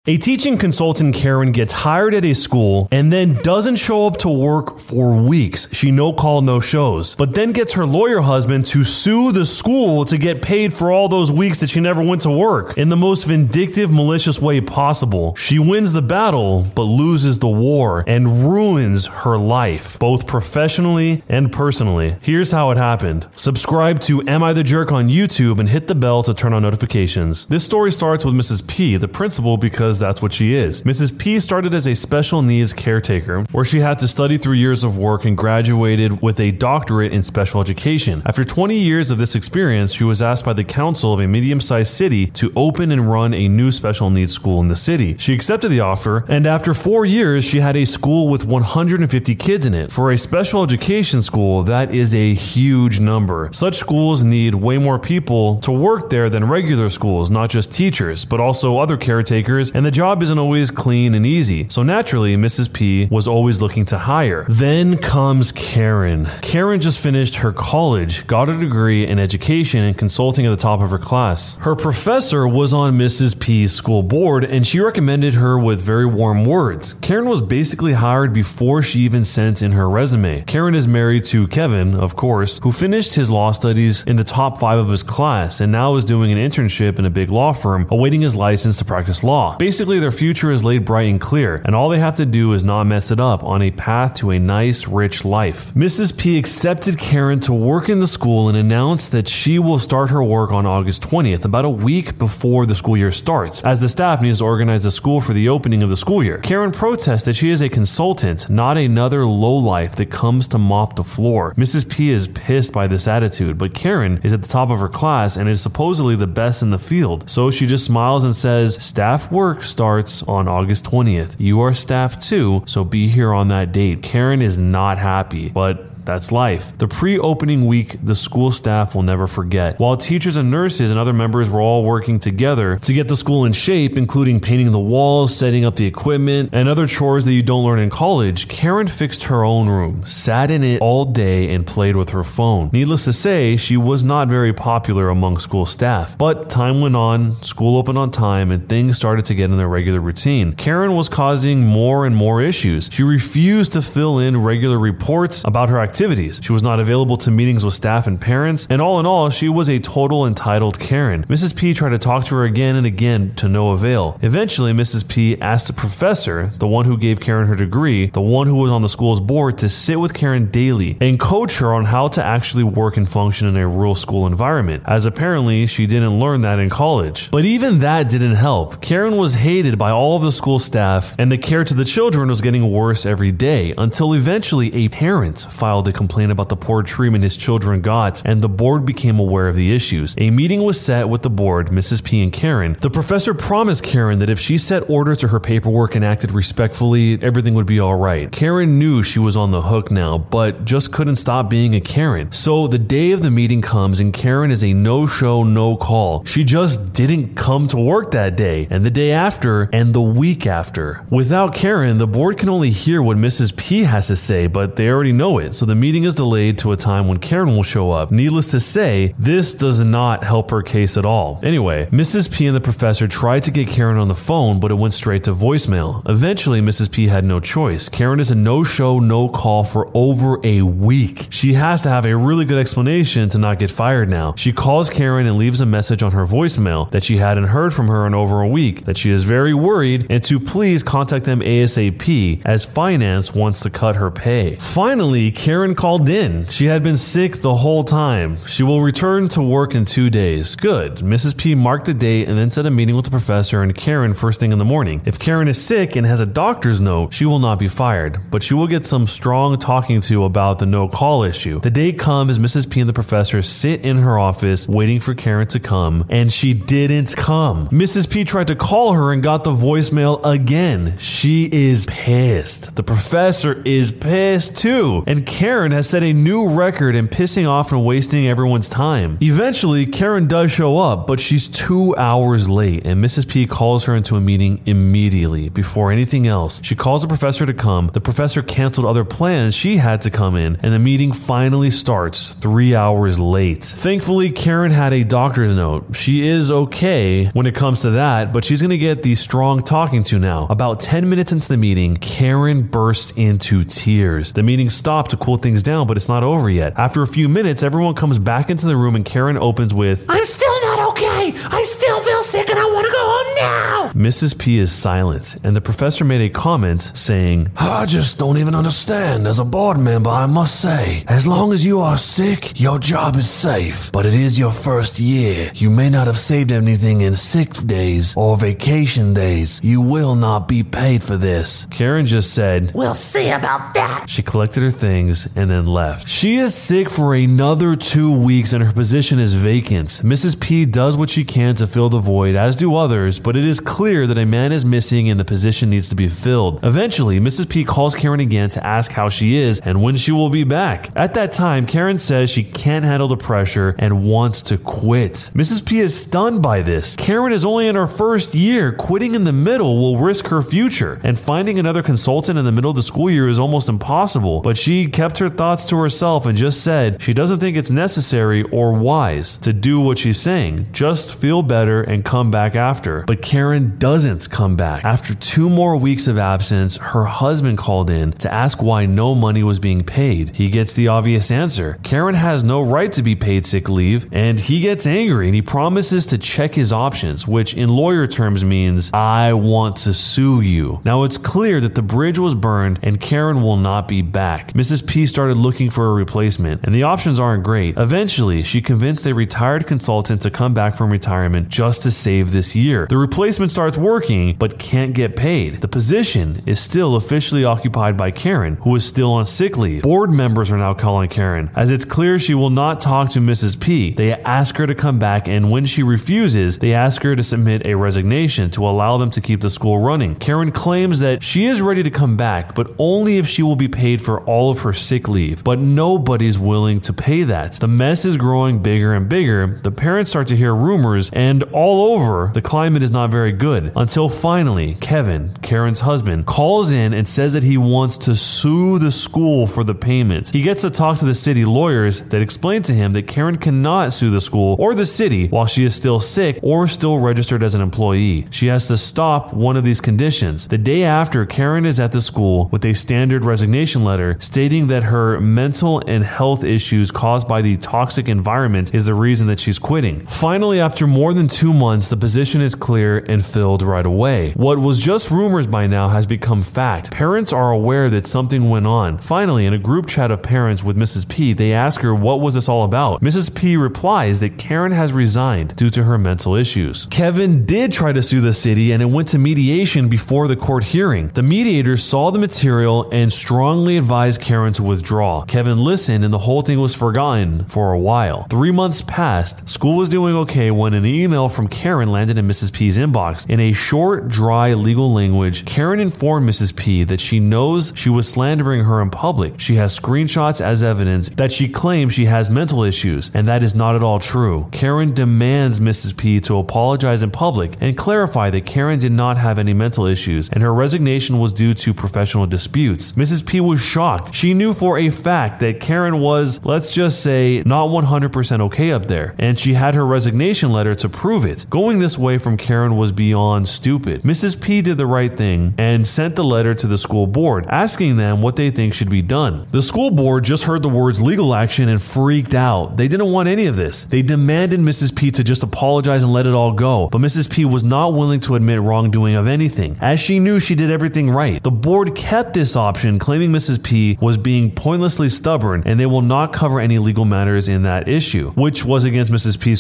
A teaching consultant, Karen, gets hired at a school and then doesn't show up to work for weeks. She no call, no shows, but then gets her lawyer husband to sue the school to get paid for all those weeks that she never went to work in the most vindictive, malicious way possible. She wins the battle, but loses the war and ruins her life, both professionally and personally. Here's how it happened. Subscribe to Am I the Jerk on YouTube and hit the bell to turn on notifications. This story starts with Mrs. P, the principal, because that's what she is. Mrs. P started as a special needs caretaker, where she had to study through years of work and graduated with a doctorate in special education. After 20 years of this experience, she was asked by the council of a medium-sized city to open and run a new special needs school in the city. She accepted the offer, and after 4 years, she had a school with 150 kids in it. For a special education school, that is a huge number. Such schools need way more people to work there than regular schools, not just teachers, but also other caretakers, and the job isn't always clean and easy. So naturally, Mrs. P was always looking to hire. Then comes Karen. Karen just finished her college, got a degree in education and consulting at the top of her class. Her professor was on Mrs. P's school board, and she recommended her with very warm words. Karen was basically hired before she even sent in her resume. Karen is married to Kevin, of course, who finished his law studies in the top 5 of his class and now is doing an internship in a big law firm, awaiting his license to practice law. Basically, their future is laid bright and clear, and all they have to do is not mess it up on a path to a nice, rich life. Mrs. P accepted Karen to work in the school and announced that she will start her work on August 20th, about a week before the school year starts, as the staff needs to organize the school for the opening of the school year. Karen protests that she is a consultant, not another lowlife that comes to mop the floor. Mrs. P is pissed by this attitude, but Karen is at the top of her class and is supposedly the best in the field. So she just smiles and says, "Staff work starts on August 20th. You are staff too, so be here on that date." Karen is not happy, but that's life. The pre-opening week, the school staff will never forget. While teachers and nurses and other members were all working together to get the school in shape, including painting the walls, setting up the equipment, and other chores that you don't learn in college, Karen fixed her own room, sat in it all day, and played with her phone. Needless to say, she was not very popular among school staff. But time went on, school opened on time, and things started to get in their regular routine. Karen was causing more and more issues. She refused to fill in regular reports about her activities. She was not available to meetings with staff and parents, and all in all, she was a total entitled Karen. Mrs. P tried to talk to her again and again to no avail. Eventually, Mrs. P asked the professor, the one who gave Karen her degree, the one who was on the school's board, to sit with Karen daily and coach her on how to actually work and function in a rural school environment, as apparently she didn't learn that in college. But even that didn't help. Karen was hated by all of the school staff, and the care to the children was getting worse every day, until eventually a parent filed a complaint about the poor treatment his children got, and the board became aware of the issues. A meeting was set with the board, Mrs. P and Karen. The professor promised Karen that if she set order to her paperwork and acted respectfully, everything would be alright. Karen knew she was on the hook now, but just couldn't stop being a Karen. So the day of the meeting comes and Karen is a no-show, no-call. She just didn't come to work that day, and the day after, and the week after. Without Karen, the board can only hear what Mrs. P has to say, but they already know it, so the meeting is delayed to a time when Karen will show up. Needless to say, this does not help her case at all. Anyway, Mrs. P and the professor tried to get Karen on the phone, but it went straight to voicemail. Eventually, Mrs. P had no choice. Karen is a no-show, no-call for over a week. She has to have a really good explanation to not get fired now. She calls Karen and leaves a message on her voicemail that she hadn't heard from her in over a week, that she is very worried, and to please contact them ASAP, as finance wants to cut her pay. Finally, Karen called in. She had been sick the whole time. She will return to work in 2 days. Good. Mrs. P marked the date and then set a meeting with the professor and Karen first thing in the morning. If Karen is sick and has a doctor's note, she will not be fired, but she will get some strong talking to about the no-call issue. The day comes as Mrs. P and the professor sit in her office waiting for Karen to come, and she didn't come. Mrs. P tried to call her and got the voicemail again. She is pissed. The professor is pissed too, and Karen Karen has set a new record in pissing off and wasting everyone's time. Eventually, Karen does show up, but she's 2 hours late, and Mrs. P calls her into a meeting immediately. Before anything else, she calls the professor to come. The professor canceled other plans she had to come in, and the meeting finally starts 3 hours late. Thankfully, Karen had a doctor's note. She is okay when it comes to that, but she's going to get the strong talking to now. About 10 minutes into the meeting, Karen bursts into tears. The meeting stopped to cool things down, but it's not over yet. After a few minutes, everyone comes back into the room and Karen opens with, "I'm still not okay. I still feel sick and I want to go home now." Mrs. P is silent, and the professor made a comment saying, "I just don't even understand. As a board member, I must say, as long as you are sick, your job is safe. But it is your first year. You may not have saved anything in sick days or vacation days. You will not be paid for this." Karen just said, "We'll see about that." She collected her things and then left. She is sick for another 2 weeks and her position is vacant. Mrs. P does what she can to fill the void, as do others, but it is clear that a man is missing and the position needs to be filled. Eventually, Mrs. P calls Karen again to ask how she is and when she will be back. At that time, Karen says she can't handle the pressure and wants to quit. Mrs. P is stunned by this. Karen is only in her first year. Quitting in the middle will risk her future, and finding another consultant in the middle of the school year is almost impossible. But she kept her thoughts to herself and just said she doesn't think it's necessary or wise to do what she's saying. Just feel better and come back after. But Karen doesn't come back. After 2 more weeks of absence, her husband called in to ask why no money was being paid. He gets the obvious answer. Karen has no right to be paid sick leave, and he gets angry and he promises to check his options, which in lawyer terms means, "I want to sue you." Now it's clear that the bridge was burned and Karen will not be back. Mrs. P started looking for a replacement, and the options aren't great. Eventually, she convinced a retired consultant to come back from retirement just to save this year. The replacement starts working, but can't get paid. The position is still officially occupied by Karen, who is still on sick leave. Board members are now calling Karen, as it's clear she will not talk to Mrs. P. They ask her to come back, and when she refuses, they ask her to submit a resignation to allow them to keep the school running. Karen claims that she is ready to come back, but only if she will be paid for all of her sick leave. But nobody's willing to pay that. The mess is growing bigger and bigger. The parents start to hear rumors, and all over, the climate is not very good. Until finally, Kevin, Karen's husband, calls in and says that he wants to sue the school for the payments. He gets to talk to the city lawyers that explain to him that Karen cannot sue the school or the city while she is still sick or still registered as an employee. She has to stop one of these conditions. The day after, Karen is at the school with a standard resignation letter stating that her mental and health issues caused by the toxic environment is the reason that she's quitting. Finally, after more than 2 months, the position is clear and filled right away. What was just rumors by now has become fact. Parents are aware that something went on. Finally, in a group chat of parents with Mrs. P, they ask her what was this all about. Mrs. P replies that Karen has resigned due to her mental issues. Kevin did try to sue the city and it went to mediation before the court hearing. The mediators saw the material and strongly advised Karen to withdraw. Kevin listened and the whole thing was forgotten for a while. 3 months passed. School was doing okay when an email from Karen landed in Mrs. P's inbox. In a short, dry legal language, Karen informed Mrs. P that she knows she was slandering her in public. She has screenshots as evidence that she claims she has mental issues, and that is not at all true. Karen demands Mrs. P to apologize in public and clarify that Karen did not have any mental issues and her resignation was due to professional disputes. Mrs. P was shocked. She knew for a fact that Karen was, let's just say, not 100% okay up there, and she had her resignation letter to prove it. Going this way from Karen was beyond stupid. Mrs. P did the right thing and sent the letter to the school board, asking them what they think should be done. The school board just heard the words legal action and freaked out. They didn't want any of this. They demanded Mrs. P to just apologize and let it all go, but Mrs. P was not willing to admit wrongdoing of anything, as she knew she did everything right. The board kept this option, claiming Mrs. P was being pointlessly stubborn and they will not cover any legal matters in that issue, which was against Mrs. P's contract.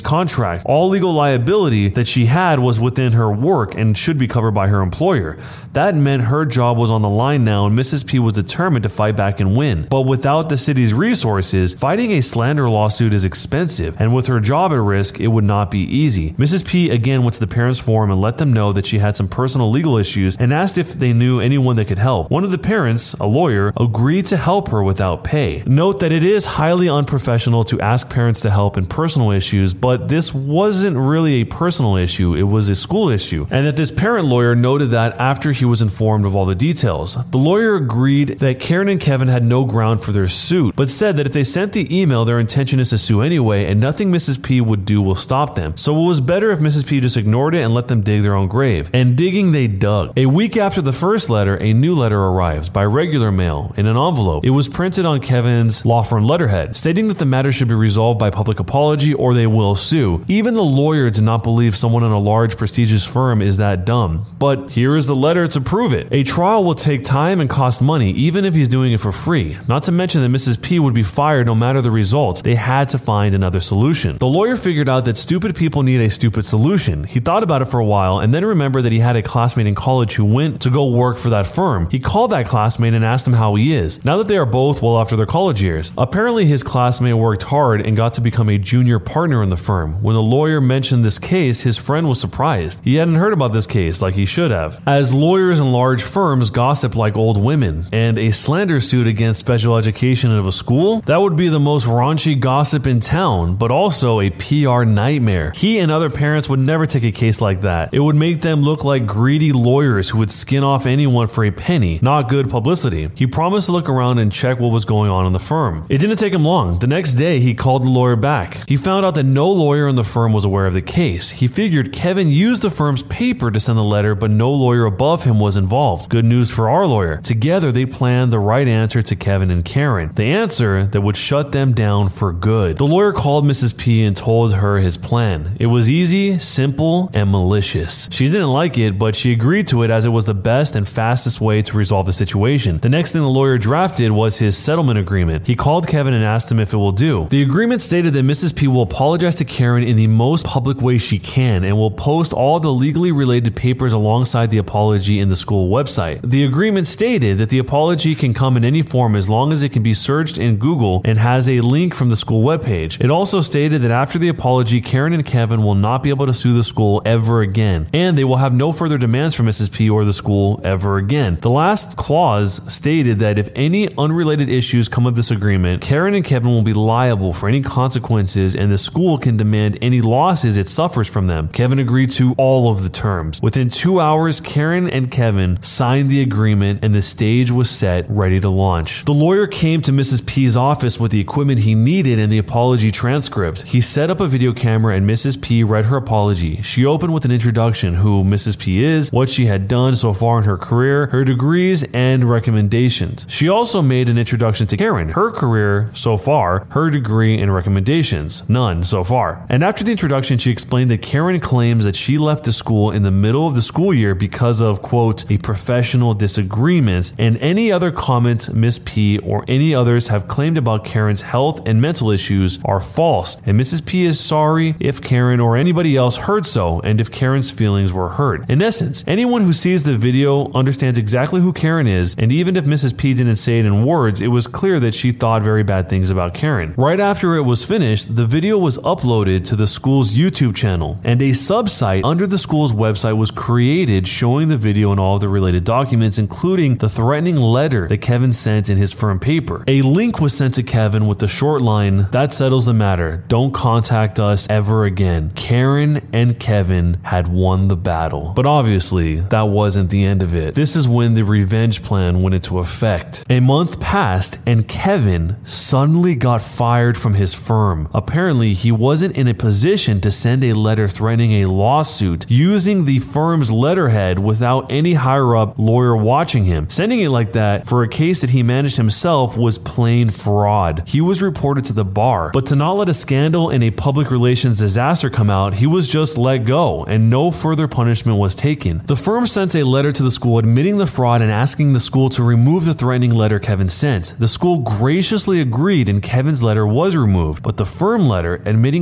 contract. All legal liability that she had was within her work and should be covered by her employer. That meant her job was on the line now, and Mrs. P was determined to fight back and win. But without the city's resources, fighting a slander lawsuit is expensive, and with her job at risk, it would not be easy. Mrs. P again went to the parents' forum and let them know that she had some personal legal issues and asked if they knew anyone that could help. One of the parents, a lawyer, agreed to help her without pay. Note that it is highly unprofessional to ask parents to help in personal issues, but this wasn't really a personal issue, it was a school issue, and that this parent lawyer noted that after he was informed of all the details. The lawyer agreed that Karen and Kevin had no ground for their suit, but said that if they sent the email, their intention is to sue anyway, and nothing Mrs. P would do will stop them. So it was better if Mrs. P just ignored it and let them dig their own grave. And digging they dug. A week after the first letter, a new letter arrives by regular mail in an envelope. It was printed on Kevin's law firm letterhead, stating that the matter should be resolved by public apology or they will sue. Even the lawyer did not believe someone in a large prestigious firm is that dumb. But here is the letter to prove it. A trial will take time and cost money, even if he's doing it for free. Not to mention that Mrs. P would be fired no matter the result. They had to find another solution. The lawyer figured out that stupid people need a stupid solution. He thought about it for a while and then remembered that he had a classmate in college who went to go work for that firm. He called that classmate and asked him how he is, now that they are both well after their college years. Apparently his classmate worked hard and got to become a junior partner in the firm. When the lawyer mentioned this case, his friend was surprised. He hadn't heard about this case like he should have. As lawyers in large firms gossip like old women, and a slander suit against special education of a school, that would be the most raunchy gossip in town, but also a PR nightmare. He and other parents would never take a case like that. It would make them look like greedy lawyers who would skin off anyone for a penny. Not good publicity. He promised to look around and check what was going on in the firm. It didn't take him long. The next day, he called the lawyer back. He found out that no lawyer in the firm was aware of the case. He figured Kevin used the firm's paper to send the letter, but no lawyer above him was involved. Good news for our lawyer. Together, they planned the right answer to Kevin and Karen. The answer that would shut them down for good. The lawyer called Mrs. P and told her his plan. It was easy, simple, and malicious. She didn't like it, but she agreed to it as it was the best and fastest way to resolve the situation. The next thing the lawyer drafted was his settlement agreement. He called Kevin and asked him if it will do. The agreement stated that Mrs. P will apologize to Karen in the most public way she can and will post all the legally related papers alongside the apology in the school website. The agreement stated that the apology can come in any form as long as it can be searched in Google and has a link from the school webpage. It also stated that after the apology, Karen and Kevin will not be able to sue the school ever again, and they will have no further demands from Mrs. P or the school ever again. The last clause stated that if any unrelated issues come of this agreement, Karen and Kevin will be liable for any consequences and the school can demand any losses it suffers from them. Kevin agreed to all of the terms. Within 2 hours, Karen and Kevin signed the agreement and the stage was set, ready to launch. The lawyer came to Mrs. P's office with the equipment he needed and the apology transcript. He set up a video camera and Mrs. P read her apology. She opened with an introduction, who Mrs. P is, what she had done so far in her career, her degrees, and recommendations. She also made an introduction to Karen, her career so far, her degree, and recommendations. None so far. And after the introduction, she explained that Karen claims that she left the school in the middle of the school year because of, quote, a professional disagreement, and any other comments Miss P or any others have claimed about Karen's health and mental issues are false, and Mrs. P is sorry if Karen or anybody else heard so, and if Karen's feelings were hurt. In essence, anyone who sees the video understands exactly who Karen is, and even if Mrs. P didn't say it in words, it was clear that she thought very bad things about Karen. Right after it was finished, the video was uploaded to the school's YouTube channel, and a subsite under the school's website was created showing the video and all of the related documents, including the threatening letter that Kevin sent in his firm paper. A link was sent to Kevin with the short line, "That settles the matter. Don't contact us ever again." Karen and Kevin had won the battle. But obviously, that wasn't the end of it. This is when the revenge plan went into effect. A month passed and Kevin suddenly got fired from his firm. Apparently, he wasn't in a position to send a letter threatening a lawsuit using the firm's letterhead without any higher-up lawyer watching him. Sending it like that for a case that he managed himself was plain fraud. He was reported to the bar, but to not let a scandal and a public relations disaster come out, he was just let go, and no further punishment was taken. The firm sent a letter to the school admitting the fraud and asking the school to remove the threatening letter Kevin sent. The school graciously agreed and Kevin's letter was removed, but the firm letter admitting Kevin's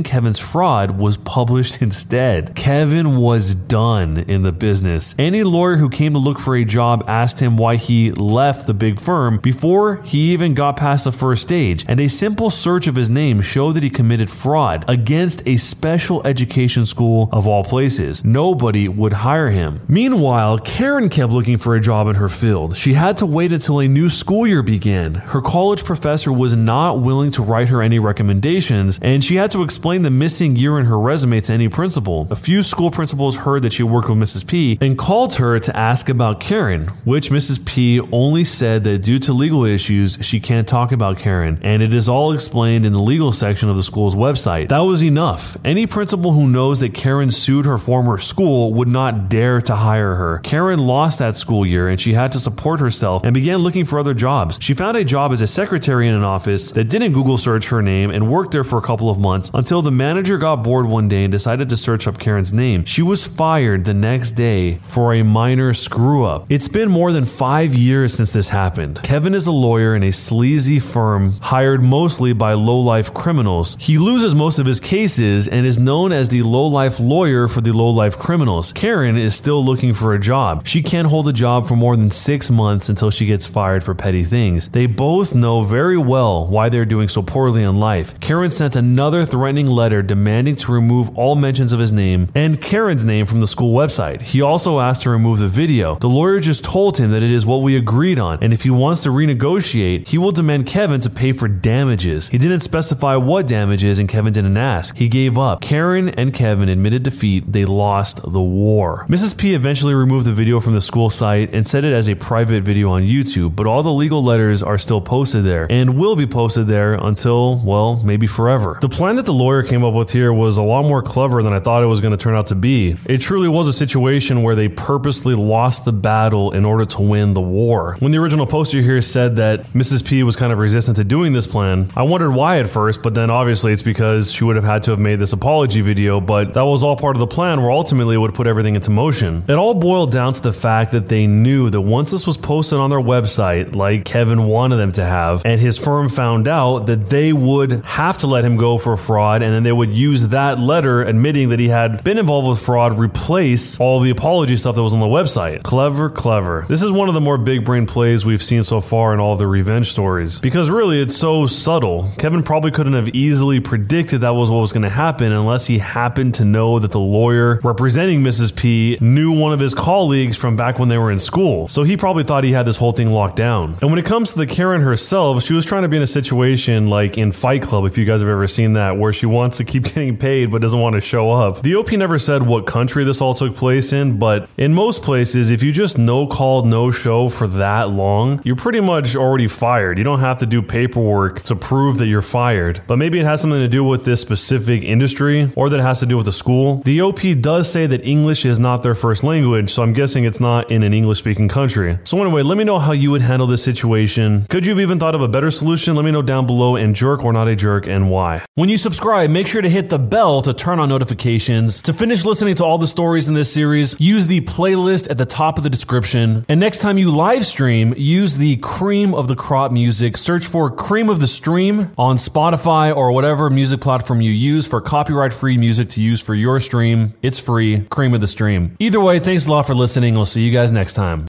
fraud was published instead. Kevin was done in the business. Any lawyer who came to look for a job asked him why he left the big firm before he even got past the first stage, and a simple search of his name showed that he committed fraud against a special education school of all places. Nobody would hire him. Meanwhile, Karen kept looking for a job in her field. She had to wait until a new school year began. Her college professor was not willing to write her any recommendations, and she had to explain the missing year in her resume to any principal. A few school principals heard that she worked with Mrs. P and called her to ask about Karen, which Mrs. P only said that due to legal issues, she can't talk about Karen, and it is all explained in the legal section of the school's website. That was enough. Any principal who knows that Karen sued her former school would not dare to hire her. Karen lost that school year and she had to support herself and began looking for other jobs. She found a job as a secretary in an office that didn't Google search her name and worked there for a couple of months until the manager got bored one day and decided to search up Karen's name. She was fired the next day for a minor screw up. It's been more than 5 years since this happened. Kevin is a lawyer in a sleazy firm hired mostly by low-life criminals. He loses most of his cases and is known as the low-life lawyer for the low-life criminals. Karen is still looking for a job. She can't hold a job for more than 6 months until she gets fired for petty things. They both know very well why they're doing so poorly in life. Karen sent another threatening letter demanding to remove all mentions of his name and Karen's name from the school website. He also asked to remove the video. The lawyer just told him that it is what we agreed on, and if he wants to renegotiate, he will demand Kevin to pay for damages. He didn't specify what damages, and Kevin didn't ask. He gave up. Karen and Kevin admitted defeat. They lost the war. Mrs. P eventually removed the video from the school site and set it as a private video on YouTube, but all the legal letters are still posted there and will be posted there until, well, maybe forever. The plan that the lawyer came up with here was a lot more clever than I thought it was going to turn out to be. It truly was a situation where they purposely lost the battle in order to win the war. When the original poster here said that Mrs. P was kind of resistant to doing this plan, I wondered why at first, but then obviously it's because she would have had to have made this apology video, but that was all part of the plan where ultimately it would put everything into motion. It all boiled down to the fact that they knew that once this was posted on their website, like Kevin wanted them to have, and his firm found out, that they would have to let him go for fraud, and then they would use that letter admitting that he had been involved with fraud, replace all the apology stuff that was on the website. Clever, clever. This is one of the more big brain plays we've seen so far in all the revenge stories, because really it's so subtle. Kevin probably couldn't have easily predicted that was what was going to happen unless he happened to know that the lawyer representing Mrs. P knew one of his colleagues from back when they were in school. So he probably thought he had this whole thing locked down. And when it comes to the Karen herself, she was trying to be in a situation like in Fight Club, if you guys have ever seen that, where she wants to keep getting paid but doesn't want to show up. The OP never said what country this all took place in, but in most places, if you just no call, no show for that long, you're pretty much already fired. You don't have to do paperwork to prove that you're fired. But maybe it has something to do with this specific industry, or that it has to do with the school. The OP does say that English is not their first language, so I'm guessing it's not in an English-speaking country. So anyway, let me know how you would handle this situation. Could you have even thought of a better solution? Let me know down below, and jerk or not a jerk, and why. When you subscribe, make sure to hit the bell to turn on notifications. To finish listening to all the stories in this series, use the playlist at the top of the description. And next time you live stream, use the cream of the crop music. Search for Cream of the Stream on Spotify or whatever music platform you use for copyright-free music to use for your stream. It's free. Cream of the Stream. Either way, thanks a lot for listening. I'll see you guys next time.